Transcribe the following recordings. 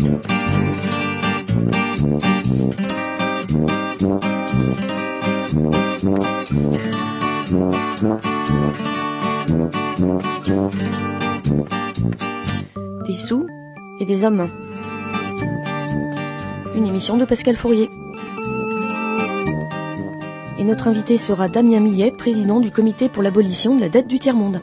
Des sous et des hommes. Une émission de Pascal Fourier. Et notre invité sera Damien Millet, président du comité pour l'abolition de la dette du tiers-monde.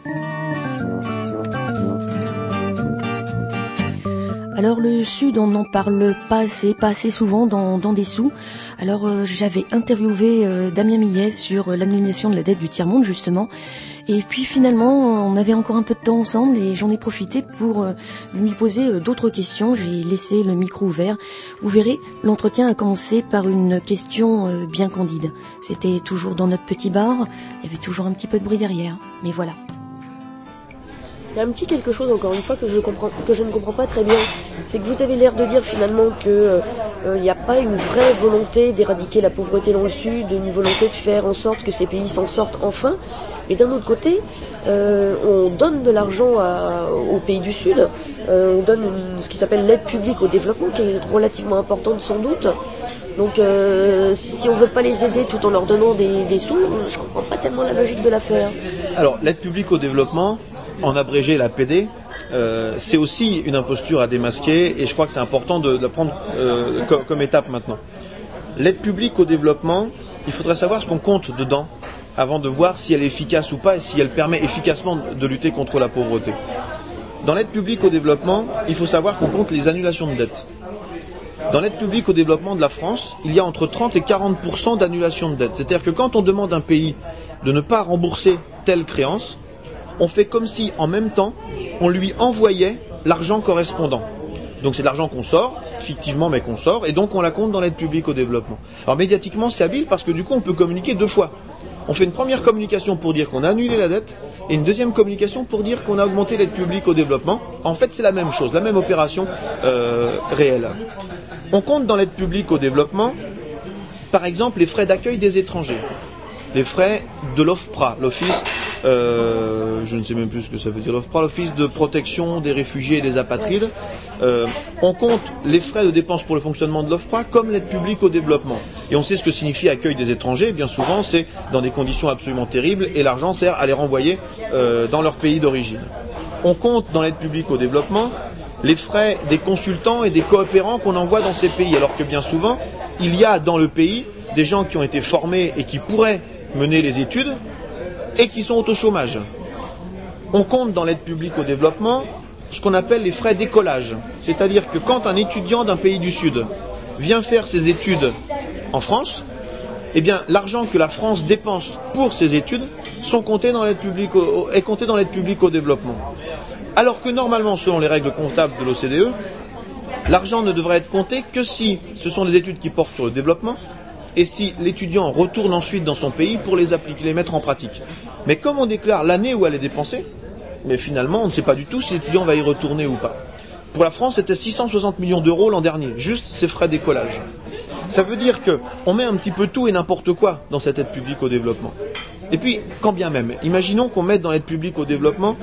Alors le Sud, on n'en parle pas assez souvent dans des sous. Alors j'avais interviewé Damien Millet sur l'annulation de la dette du tiers-monde justement. Et puis finalement, on avait encore un peu de temps ensemble et j'en ai profité pour lui poser d'autres questions. J'ai laissé le micro ouvert. Vous verrez, l'entretien a commencé par une question bien candide. C'était toujours dans notre petit bar, il y avait toujours un petit peu de bruit derrière. Mais voilà. Il y a un petit quelque chose, encore une fois, que je ne comprends pas très bien. C'est que vous avez l'air de dire finalement que il n'y a pas une vraie volonté d'éradiquer la pauvreté dans le Sud, une volonté de faire en sorte que ces pays s'en sortent enfin. Mais d'un autre côté, on donne de l'argent aux pays du Sud, on donne ce qui s'appelle l'aide publique au développement, qui est relativement importante sans doute. Donc si on ne veut pas les aider tout en leur donnant des sous, je ne comprends pas tellement la logique de l'affaire. Alors l'aide publique au développement, en abrégé la PD, c'est aussi une imposture à démasquer et je crois que c'est important de prendre comme étape maintenant. L'aide publique au développement, il faudrait savoir ce qu'on compte dedans avant de voir si elle est efficace ou pas et si elle permet efficacement de lutter contre la pauvreté. Dans l'aide publique au développement, il faut savoir qu'on compte les annulations de dettes. Dans l'aide publique au développement de la France, il y a entre 30 et 40% d'annulation de dettes. C'est-à-dire que quand on demande à un pays de ne pas rembourser telle créance, on fait comme si, en même temps, on lui envoyait l'argent correspondant. Donc c'est de l'argent qu'on sort, fictivement mais qu'on sort, et donc on la compte dans l'aide publique au développement. Alors médiatiquement c'est habile parce que du coup on peut communiquer deux fois. On fait une première communication pour dire qu'on a annulé la dette, et une deuxième communication pour dire qu'on a augmenté l'aide publique au développement. En fait c'est la même chose, la même opération réelle. On compte dans l'aide publique au développement, par exemple, les frais d'accueil des étrangers. Les frais de l'OFPRA, l'Office, je ne sais même plus ce que ça veut dire, l'OFPRA, l'Office de protection des réfugiés et des apatrides. On compte les frais de dépenses pour le fonctionnement de l'OFPRA comme l'aide publique au développement. Et on sait ce que signifie accueil des étrangers. Bien souvent, c'est dans des conditions absolument terribles et l'argent sert à les renvoyer dans leur pays d'origine. On compte dans l'aide publique au développement les frais des consultants et des coopérants qu'on envoie dans ces pays, alors que bien souvent, il y a dans le pays des gens qui ont été formés et qui pourraient mener les études et qui sont au chômage. On compte dans l'aide publique au développement ce qu'on appelle les frais d'écolage. C'est-à-dire que quand un étudiant d'un pays du Sud vient faire ses études en France, eh bien, l'argent que la France dépense pour ses études est compté dans l'aide publique au développement. Alors que normalement, selon les règles comptables de l'OCDE, l'argent ne devrait être compté que si ce sont des études qui portent sur le développement et si l'étudiant retourne ensuite dans son pays pour les appliquer, les mettre en pratique. Mais comme on déclare l'année où elle est dépensée, mais finalement on ne sait pas du tout si l'étudiant va y retourner ou pas. Pour la France, c'était 660 millions d'euros l'an dernier, juste ces frais d'écolage. Ça veut dire qu'on met un petit peu tout et n'importe quoi dans cette aide publique au développement. Et puis, quand bien même, imaginons qu'on mette dans l'aide publique au développement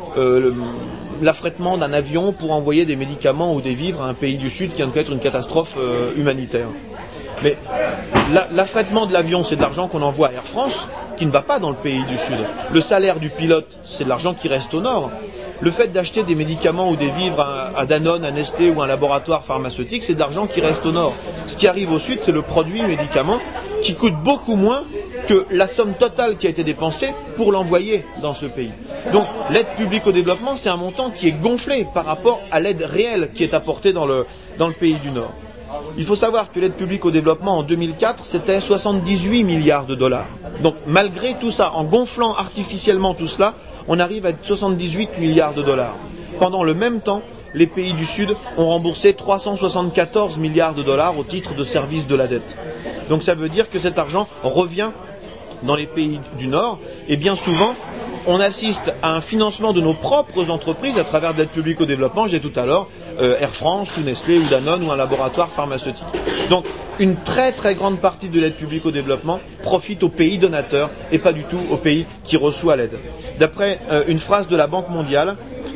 l'affrètement d'un avion pour envoyer des médicaments ou des vivres à un pays du Sud qui vient de connaître une catastrophe humanitaire. Mais l'affrètement de l'avion, c'est de l'argent qu'on envoie à Air France, qui ne va pas dans le pays du Sud. Le salaire du pilote, c'est de l'argent qui reste au Nord. Le fait d'acheter des médicaments ou des vivres à Danone, à Nestlé ou à un laboratoire pharmaceutique, c'est de l'argent qui reste au Nord. Ce qui arrive au Sud, c'est le produit, le médicament, qui coûte beaucoup moins que la somme totale qui a été dépensée pour l'envoyer dans ce pays. Donc l'aide publique au développement, c'est un montant qui est gonflé par rapport à l'aide réelle qui est apportée dans le pays du Nord. Il faut savoir que l'aide publique au développement en 2004, c'était 78 milliards de dollars. Donc malgré tout ça, en gonflant artificiellement tout cela, on arrive à 78 milliards de dollars. Pendant le même temps, les pays du Sud ont remboursé 374 milliards de dollars au titre de service de la dette. Donc ça veut dire que cet argent revient dans les pays du Nord et bien souvent, on assiste à un financement de nos propres entreprises à travers de l'aide publique au développement, j'ai tout à l'heure, Air France, ou Nestlé, ou Danone, ou un laboratoire pharmaceutique. Donc, une très très grande partie de l'aide publique au développement profite aux pays donateurs et pas du tout aux pays qui reçoivent l'aide. D'après une phrase de la Banque mondiale,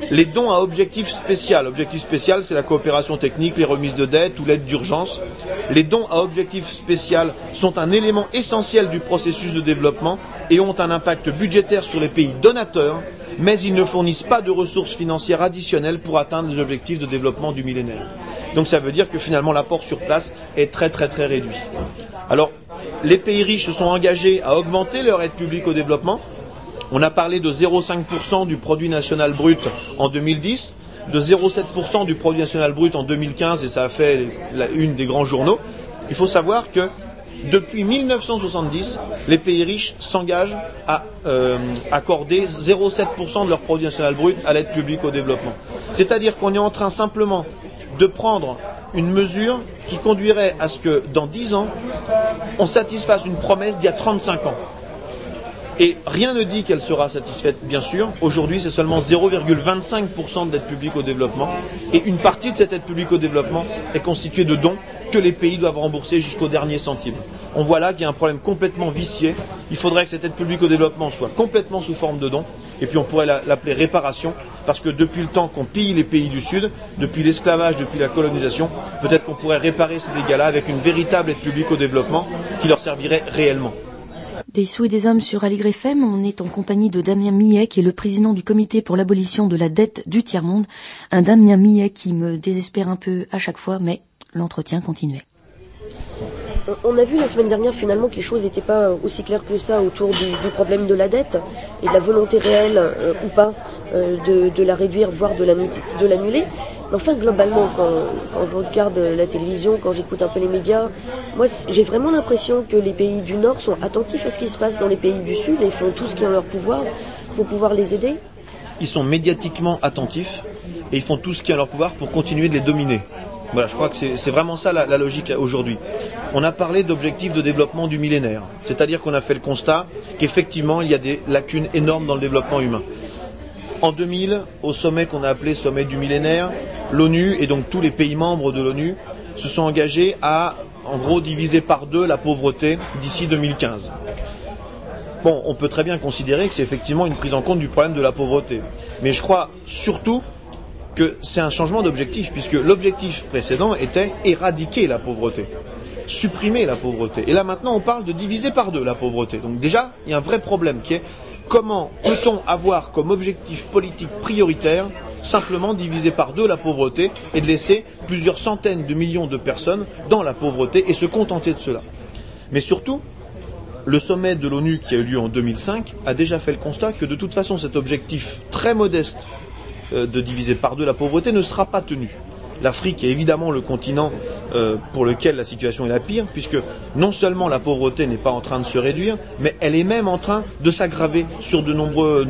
les dons à objectif spécial. Objectif spécial, c'est la coopération technique, les remises de dette ou l'aide d'urgence. Les dons à objectif spécial sont un élément essentiel du processus de développement et ont un impact budgétaire sur les pays donateurs, mais ils ne fournissent pas de ressources financières additionnelles pour atteindre les objectifs de développement du millénaire. Donc ça veut dire que finalement l'apport sur place est très très très réduit. Alors, les pays riches se sont engagés à augmenter leur aide publique au développement. On a parlé de 0,5% du produit national brut en 2010, de 0,7% du produit national brut en 2015, et ça a fait la une des grands journaux. Il faut savoir que depuis 1970, les pays riches s'engagent à accorder 0,7% de leur produit national brut à l'aide publique au développement. C'est-à-dire qu'on est en train simplement de prendre une mesure qui conduirait à ce que dans 10 ans, on satisfasse une promesse d'il y a 35 ans. Et rien ne dit qu'elle sera satisfaite, bien sûr. Aujourd'hui, c'est seulement 0,25% d'aide publique au développement. Et une partie de cette aide publique au développement est constituée de dons que les pays doivent rembourser jusqu'au dernier centime. On voit là qu'il y a un problème complètement vicié. Il faudrait que cette aide publique au développement soit complètement sous forme de dons. Et puis on pourrait l'appeler réparation, parce que depuis le temps qu'on pille les pays du Sud, depuis l'esclavage, depuis la colonisation, peut-être qu'on pourrait réparer ces dégâts-là avec une véritable aide publique au développement qui leur servirait réellement. Des sous et des hommes sur Aligre FM, on est en compagnie de Damien Millet, qui est le président du comité pour l'abolition de la dette du tiers-monde. Un Damien Millet qui me désespère un peu à chaque fois, mais l'entretien continuait. On a vu la semaine dernière finalement que les choses n'étaient pas aussi claires que ça autour du problème de la dette et de la volonté réelle ou pas de la réduire, voire de l'annuler. Mais enfin, globalement, quand je regarde la télévision, quand j'écoute un peu les médias, moi j'ai vraiment l'impression que les pays du Nord sont attentifs à ce qui se passe dans les pays du Sud et font tout ce qui est en leur pouvoir pour pouvoir les aider. Ils sont médiatiquement attentifs et ils font tout ce qui est en leur pouvoir pour continuer de les dominer. Voilà, je crois que c'est vraiment ça la logique aujourd'hui. On a parlé d'objectifs de développement du millénaire, c'est-à-dire qu'on a fait le constat qu'effectivement il y a des lacunes énormes dans le développement humain. En 2000, au sommet qu'on a appelé sommet du millénaire, l'ONU et donc tous les pays membres de l'ONU se sont engagés à, en gros, diviser par 2 la pauvreté d'ici 2015. Bon, on peut très bien considérer que c'est effectivement une prise en compte du problème de la pauvreté. Mais je crois surtout que c'est un changement d'objectif, puisque l'objectif précédent était éradiquer la pauvreté, supprimer la pauvreté. Et là maintenant on parle de diviser par 2 la pauvreté. Donc déjà, il y a un vrai problème qui est comment peut-on avoir comme objectif politique prioritaire simplement diviser par 2 la pauvreté et de laisser plusieurs centaines de millions de personnes dans la pauvreté et se contenter de cela. Mais surtout, le sommet de l'ONU qui a eu lieu en 2005 a déjà fait le constat que de toute façon cet objectif très modeste de diviser par 2 la pauvreté ne sera pas tenu. L'Afrique est évidemment le continent pour lequel la situation est la pire, puisque non seulement la pauvreté n'est pas en train de se réduire, mais elle est même en train de s'aggraver sur de nombreux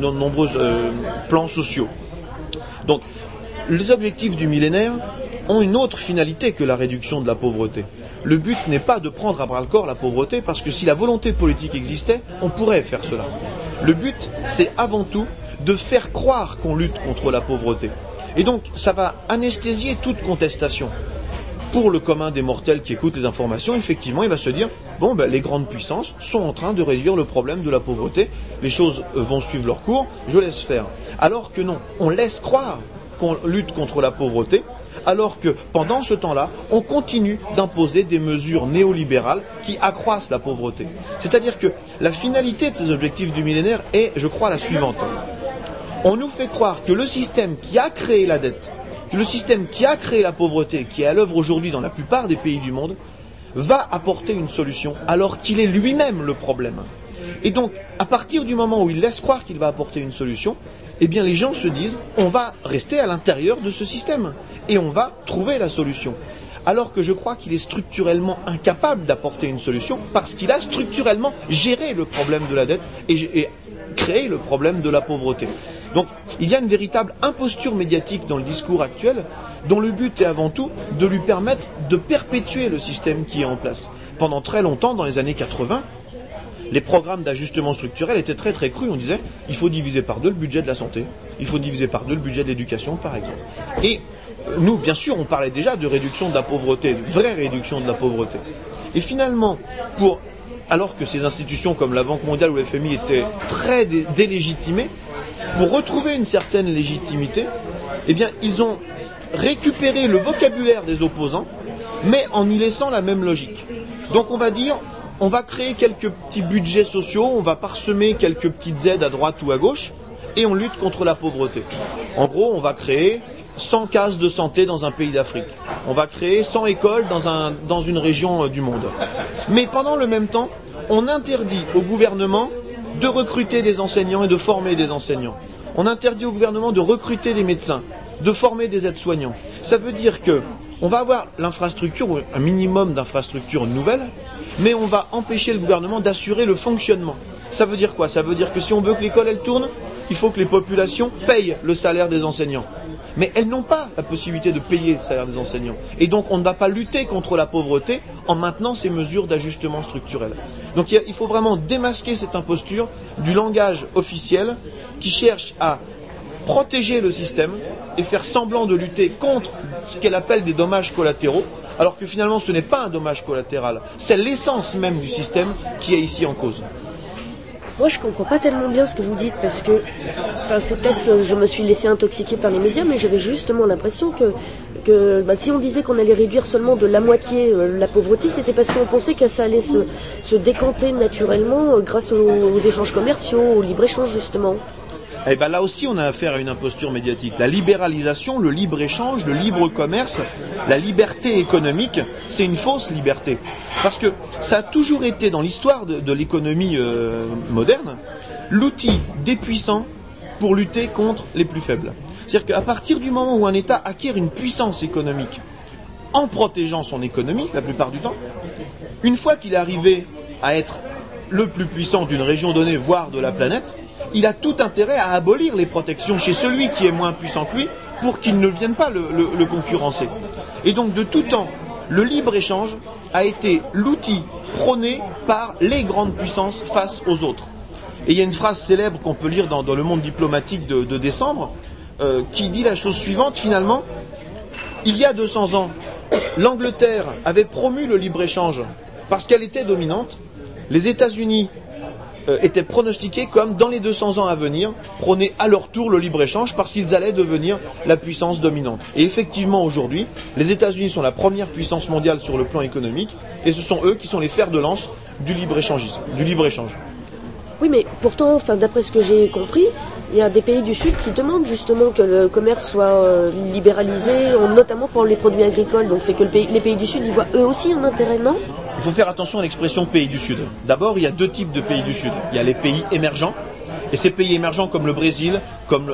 plans sociaux. Donc, les objectifs du millénaire ont une autre finalité que la réduction de la pauvreté. Le but n'est pas de prendre à bras-le-corps la pauvreté, parce que si la volonté politique existait, on pourrait faire cela. Le but, c'est avant tout de faire croire qu'on lutte contre la pauvreté. Et donc, ça va anesthésier toute contestation. Pour le commun des mortels qui écoutent les informations, effectivement, il va se dire, bon, les grandes puissances sont en train de réduire le problème de la pauvreté, les choses vont suivre leur cours, je laisse faire. Alors que non, on laisse croire qu'on lutte contre la pauvreté, alors que pendant ce temps-là, on continue d'imposer des mesures néolibérales qui accroissent la pauvreté. C'est-à-dire que la finalité de ces objectifs du millénaire est, je crois, la suivante. On nous fait croire que le système qui a créé la dette, que le système qui a créé la pauvreté, qui est à l'œuvre aujourd'hui dans la plupart des pays du monde, va apporter une solution, alors qu'il est lui-même le problème. Et donc, à partir du moment où il laisse croire qu'il va apporter une solution, eh bien les gens se disent, on va rester à l'intérieur de ce système, et on va trouver la solution. Alors que je crois qu'il est structurellement incapable d'apporter une solution, parce qu'il a structurellement géré le problème de la dette et créé le problème de la pauvreté. Donc, il y a une véritable imposture médiatique dans le discours actuel, dont le but est avant tout de lui permettre de perpétuer le système qui est en place. Pendant très longtemps, dans les années 80, les programmes d'ajustement structurel étaient très très crus. On disait, il faut diviser par 2 le budget de la santé, il faut diviser par 2 le budget de l'éducation, par exemple. Et nous, bien sûr, on parlait déjà de réduction de la pauvreté, de vraie réduction de la pauvreté. Et finalement, alors que ces institutions comme la Banque mondiale ou le FMI étaient très délégitimées, pour retrouver une certaine légitimité, eh bien, ils ont récupéré le vocabulaire des opposants, mais en y laissant la même logique. Donc on va dire, on va créer quelques petits budgets sociaux, on va parsemer quelques petites aides à droite ou à gauche, et on lutte contre la pauvreté. En gros, on va créer 100 cases de santé dans un pays d'Afrique. On va créer 100 écoles dans une région du monde. Mais pendant le même temps, on interdit au gouvernement de recruter des enseignants et de former des enseignants. On interdit au gouvernement de recruter des médecins, de former des aides-soignants. Ça veut dire que on va avoir l'infrastructure, ou un minimum d'infrastructures nouvelles, mais on va empêcher le gouvernement d'assurer le fonctionnement. Ça veut dire quoi? Ça veut dire que si on veut que l'école elle tourne, il faut que les populations payent le salaire des enseignants. Mais elles n'ont pas la possibilité de payer le salaire des enseignants. Et donc on ne va pas lutter contre la pauvreté en maintenant ces mesures d'ajustement structurel. Donc il faut vraiment démasquer cette imposture du langage officiel qui cherche à protéger le système et faire semblant de lutter contre ce qu'elle appelle des dommages collatéraux, alors que finalement ce n'est pas un dommage collatéral, c'est l'essence même du système qui est ici en cause. Moi, je comprends pas tellement bien ce que vous dites, parce que, c'est peut-être que je me suis laissé intoxiquer par les médias, mais j'avais justement l'impression que si on disait qu'on allait réduire seulement de la moitié la pauvreté, c'était parce qu'on pensait que ça allait se décanter naturellement grâce aux échanges commerciaux, au libre-échange justement. Et bien là aussi, on a affaire à une imposture médiatique. La libéralisation, le libre-échange, le libre-commerce, la liberté économique, c'est une fausse liberté. Parce que ça a toujours été dans l'histoire de l'économie moderne, l'outil des puissants pour lutter contre les plus faibles. C'est-à-dire qu'à partir du moment où un État acquiert une puissance économique en protégeant son économie, la plupart du temps, une fois qu'il est arrivé à être le plus puissant d'une région donnée, voire de la planète, il a tout intérêt à abolir les protections chez celui qui est moins puissant que lui pour qu'il ne vienne pas le concurrencer. Et donc de tout temps, le libre-échange a été l'outil prôné par les grandes puissances face aux autres. Et il y a une phrase célèbre qu'on peut lire dans le Monde diplomatique de décembre qui dit la chose suivante, finalement, il y a 200 ans, l'Angleterre avait promu le libre-échange parce qu'elle était dominante, les États-Unis étaient pronostiqués comme, dans les 200 ans à venir, prôner à leur tour le libre-échange parce qu'ils allaient devenir la puissance dominante. Et effectivement, aujourd'hui, les États-Unis sont la première puissance mondiale sur le plan économique et ce sont eux qui sont les fers de lance du libre-échangisme, du libre-échange. Oui, mais pourtant, d'après ce que j'ai compris, il y a des pays du Sud qui demandent justement que le commerce soit libéralisé, notamment pour les produits agricoles. Donc c'est que les pays du Sud, ils voient eux aussi un intérêt, non ? Il faut faire attention à l'expression pays du Sud. D'abord, il y a deux types de pays du Sud. Il y a les pays émergents, et ces pays émergents comme le Brésil, comme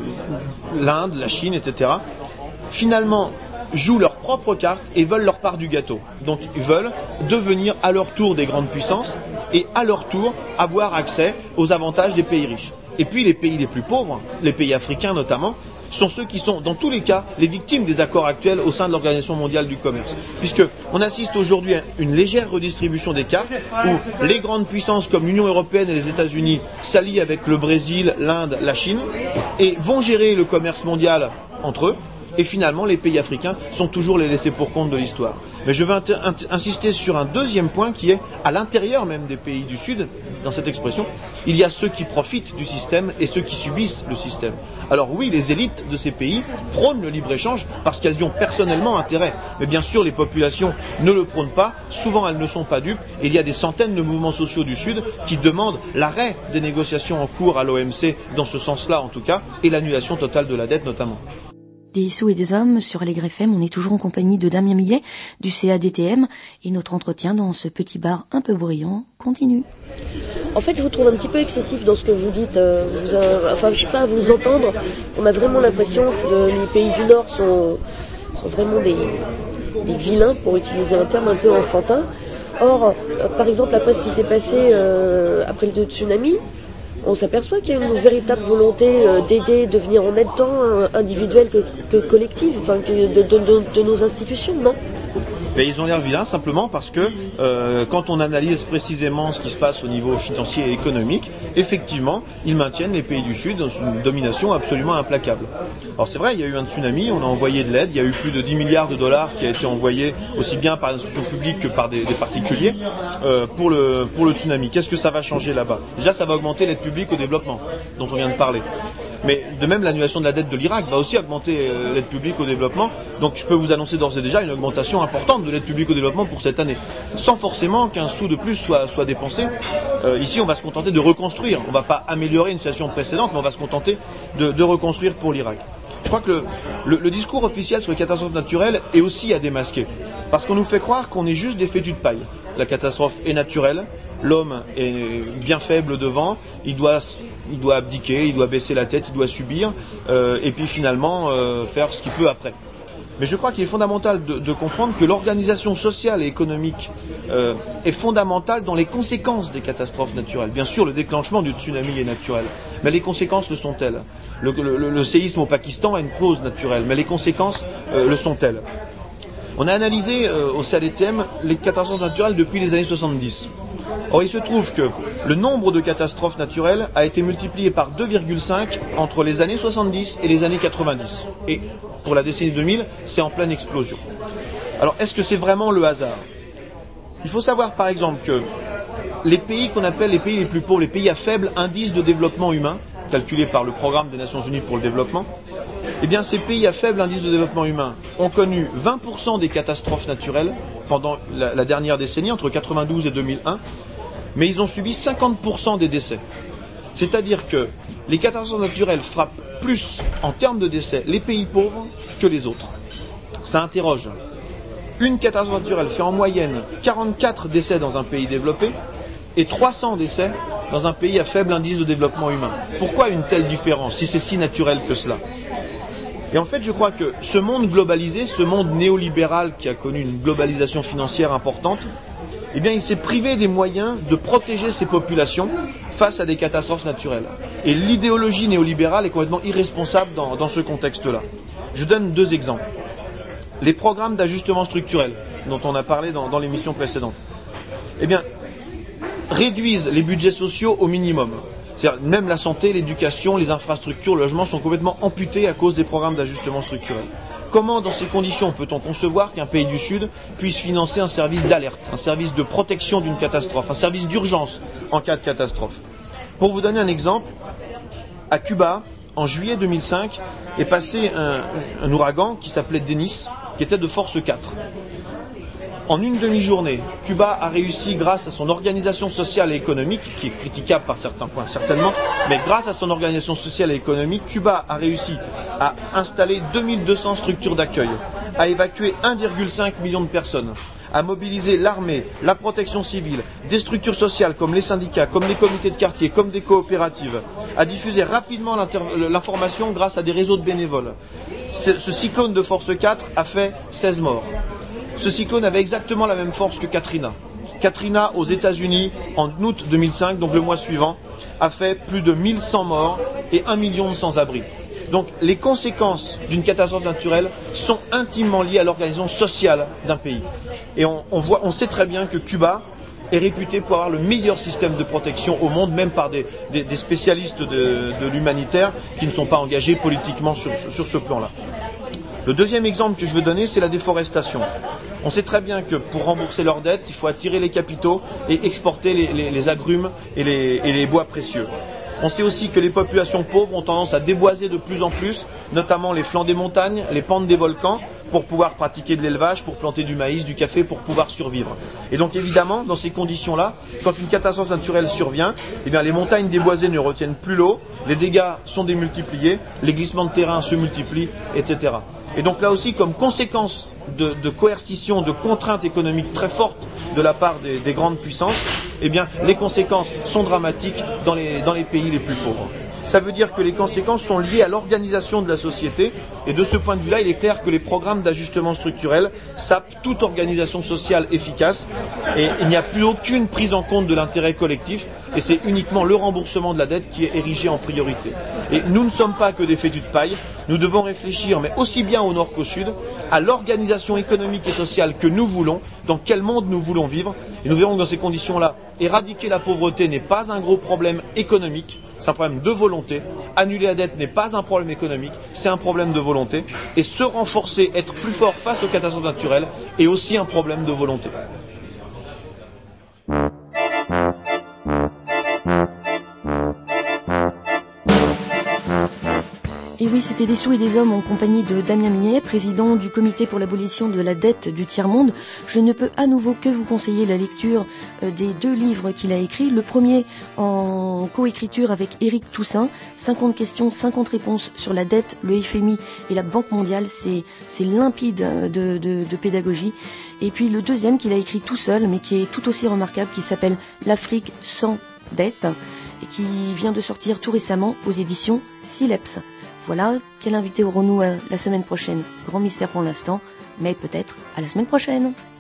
l'Inde, la Chine, etc., finalement jouent leur propre carte et veulent leur part du gâteau. Donc ils veulent devenir à leur tour des grandes puissances et à leur tour avoir accès aux avantages des pays riches. Et puis les pays les plus pauvres, les pays africains notamment, sont ceux qui sont, dans tous les cas, les victimes des accords actuels au sein de l'Organisation mondiale du commerce. Puisqu'on assiste aujourd'hui à une légère redistribution des cartes, où les grandes puissances comme l'Union européenne et les États-Unis s'allient avec le Brésil, l'Inde, la Chine, et vont gérer le commerce mondial entre eux, et finalement les pays africains sont toujours les laissés pour compte de l'histoire. Mais je veux insister sur un deuxième point qui est, à l'intérieur même des pays du Sud, dans cette expression, il y a ceux qui profitent du système et ceux qui subissent le système. Alors oui, les élites de ces pays prônent le libre-échange parce qu'elles y ont personnellement intérêt. Mais bien sûr, les populations ne le prônent pas, souvent elles ne sont pas dupes, et il y a des centaines de mouvements sociaux du Sud qui demandent l'arrêt des négociations en cours à l'OMC, dans ce sens-là en tout cas, et l'annulation totale de la dette notamment. Des sous et des hommes sur Allegre FM, on est toujours en compagnie de Damien Millet du CADTM et notre entretien dans ce petit bar un peu bruyant continue. En fait, je vous trouve un petit peu excessif dans ce que vous dites. Je sais pas, à vous entendre, on a vraiment l'impression que les pays du Nord sont vraiment des vilains, pour utiliser un terme un peu enfantin. Or, par exemple, après ce qui s'est passé après le tsunami, on s'aperçoit qu'il y a une véritable volonté d'aider, de venir en aide tant individuelle que collective, de nos institutions, non ? Mais ils ont l'air vilains simplement parce que quand on analyse précisément ce qui se passe au niveau financier et économique, effectivement, ils maintiennent les pays du Sud dans une domination absolument implacable. Alors c'est vrai, il y a eu un tsunami, on a envoyé de l'aide, il y a eu plus de 10 milliards de dollars qui a été envoyé aussi bien par les institutions publiques que par des particuliers pour le tsunami. Qu'est-ce que ça va changer là-bas ? Déjà, ça va augmenter l'aide publique au développement dont on vient de parler. Mais de même, l'annulation de la dette de l'Irak va aussi augmenter l'aide publique au développement. Donc je peux vous annoncer d'ores et déjà une augmentation importante de l'aide publique au développement pour cette année, sans forcément qu'un sou de plus soit dépensé. Ici, on va se contenter de reconstruire. On ne va pas améliorer une situation précédente, mais on va se contenter de reconstruire pour l'Irak. Je crois que le discours officiel sur les catastrophes naturelles est aussi à démasquer. Parce qu'on nous fait croire qu'on est juste des fétus de paille. La catastrophe est naturelle, l'homme est bien faible devant, il doit abdiquer, il doit baisser la tête, il doit subir, et puis finalement faire ce qu'il peut après. Mais je crois qu'il est fondamental de comprendre que l'organisation sociale et économique est fondamentale dans les conséquences des catastrophes naturelles. Bien sûr, le déclenchement du tsunami est naturel, mais les conséquences le sont-elles ? Le séisme au Pakistan a une cause naturelle, mais les conséquences le sont-elles ? On a analysé au CADTM les catastrophes naturelles depuis les années 70. Or, il se trouve que le nombre de catastrophes naturelles a été multiplié par 2,5 entre les années 70 et les années 90. Et pour la décennie 2000, c'est en pleine explosion. Alors, est-ce que c'est vraiment le hasard ? Il faut savoir, par exemple, que les pays qu'on appelle les pays les plus pauvres, les pays à faible indice de développement humain, calculés par le Programme des Nations Unies pour le développement, eh bien, ces pays à faible indice de développement humain ont connu 20% des catastrophes naturelles pendant la dernière décennie, entre 92 et 2001, mais ils ont subi 50% des décès. C'est-à-dire que les catastrophes naturelles frappent plus, en termes de décès, les pays pauvres que les autres. Ça interroge. Une catastrophe naturelle fait en moyenne 44 décès dans un pays développé et 300 décès dans un pays à faible indice de développement humain. Pourquoi une telle différence, si c'est si naturel que cela ? Et en fait, je crois que ce monde globalisé, ce monde néolibéral qui a connu une globalisation financière importante, eh bien, il s'est privé des moyens de protéger ses populations face à des catastrophes naturelles. Et l'idéologie néolibérale est complètement irresponsable dans ce contexte-là. Je donne 2 exemples. Les programmes d'ajustement structurel, dont on a parlé dans l'émission précédente, eh bien, réduisent les budgets sociaux au minimum. C'est-à-dire, même la santé, l'éducation, les infrastructures, le logement sont complètement amputés à cause des programmes d'ajustement structurel. Comment, dans ces conditions, peut-on concevoir qu'un pays du Sud puisse financer un service d'alerte, un service de protection d'une catastrophe, un service d'urgence en cas de catastrophe ? Pour vous donner un exemple, à Cuba, en juillet 2005, est passé un ouragan qui s'appelait Dennis, qui était de force 4. En une demi-journée, Cuba a réussi, grâce à son organisation sociale et économique, qui est critiquable par certains points certainement, mais grâce à son organisation sociale et économique, Cuba a réussi à installer 2200 structures d'accueil, à évacuer 1,5 million de personnes, à mobiliser l'armée, la protection civile, des structures sociales comme les syndicats, comme les comités de quartier, comme des coopératives, à diffuser rapidement l'information grâce à des réseaux de bénévoles. Ce cyclone de force 4 a fait 16 morts. Ce cyclone avait exactement la même force que Katrina. Katrina, aux États-Unis, en août 2005, donc le mois suivant, a fait plus de 1100 morts et 1 million de sans-abri. Donc les conséquences d'une catastrophe naturelle sont intimement liées à l'organisation sociale d'un pays. Et on sait très bien que Cuba est réputé pour avoir le meilleur système de protection au monde, même par des spécialistes de l'humanitaire qui ne sont pas engagés politiquement sur ce plan-là. Le deuxième exemple que je veux donner, c'est la déforestation. On sait très bien que pour rembourser leurs dettes, il faut attirer les capitaux et exporter les agrumes et les bois précieux. On sait aussi que les populations pauvres ont tendance à déboiser de plus en plus, notamment les flancs des montagnes, les pentes des volcans, pour pouvoir pratiquer de l'élevage, pour planter du maïs, du café, pour pouvoir survivre. Et donc évidemment, dans ces conditions-là, quand une catastrophe naturelle survient, eh bien, les montagnes déboisées ne retiennent plus l'eau, les dégâts sont démultipliés, les glissements de terrain se multiplient, etc. Et donc là aussi, comme conséquence de coercition, de contraintes économiques très fortes de la part des grandes puissances, eh bien, les conséquences sont dramatiques dans les pays les plus pauvres. Ça veut dire que les conséquences sont liées à l'organisation de la société, et de ce point de vue-là, il est clair que les programmes d'ajustement structurel sapent toute organisation sociale efficace, et il n'y a plus aucune prise en compte de l'intérêt collectif, et c'est uniquement le remboursement de la dette qui est érigé en priorité. Et nous ne sommes pas que des fétus de paille, nous devons réfléchir, mais aussi bien au nord qu'au sud, à l'organisation économique et sociale que nous voulons, dans quel monde nous voulons vivre, et nous verrons que dans ces conditions-là, éradiquer la pauvreté n'est pas un gros problème économique, c'est un problème de volonté. Annuler la dette n'est pas un problème économique, c'est un problème de volonté. Et se renforcer, être plus fort face aux catastrophes naturelles est aussi un problème de volonté. c'était Des sous et des hommes en compagnie de Damien Millet, président du comité pour l'abolition de la dette du tiers-monde. Je ne peux à nouveau que vous conseiller la lecture des 2 livres qu'il a écrits. Le premier en coécriture avec Éric Toussaint, 50 questions, 50 réponses sur la dette, le FMI et la Banque mondiale. C'est limpide de pédagogie. Et puis le deuxième qu'il a écrit tout seul, mais qui est tout aussi remarquable, qui s'appelle L'Afrique sans dette, et qui vient de sortir tout récemment aux éditions Sileps. Voilà, quel invité aurons-nous la semaine prochaine? Grand mystère pour l'instant, mais peut-être à la semaine prochaine.